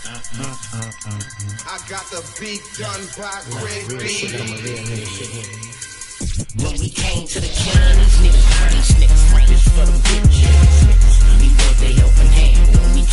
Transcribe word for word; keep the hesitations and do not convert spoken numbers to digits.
I got the beat done by Greg B. When we came to the king, these niggas, these niggas, friends for them bitches. We want their helping hand when we